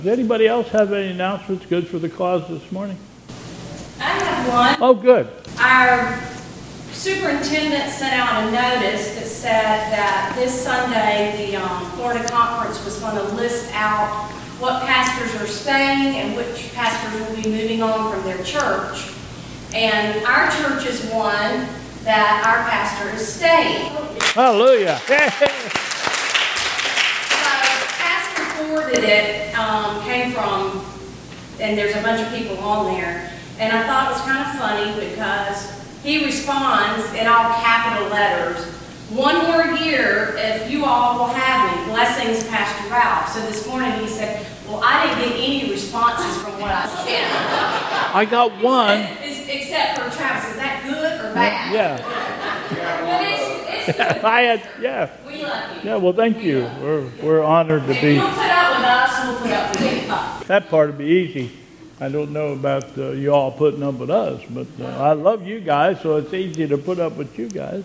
Does anybody else have any announcements good for the cause this morning? I have one. Oh, good. Our superintendent sent out a notice that said that this Sunday, the Florida Conference was going to list out what pastors are staying and which pastors will be moving on from their church. And our church is one that our pastor is staying. Hallelujah. Pastor forwarded it, came from, and there's a bunch of people on there, and I thought it was kind of funny because he responds in all capital letters, "One more year if you all will have me. Blessings, Pastor Ralph." So this morning he said, well, I didn't get any responses from what I sent. I got one. Except for Travis. Is that good or bad? Yeah. But it's good. I had, yeah. We love you. Yeah, well, thank you. We're honored to If be. you'll put up with us, we'll put up with you. That part would be easy. I don't know about you all putting up with us, but I love you guys, so it's easy to put up with you guys.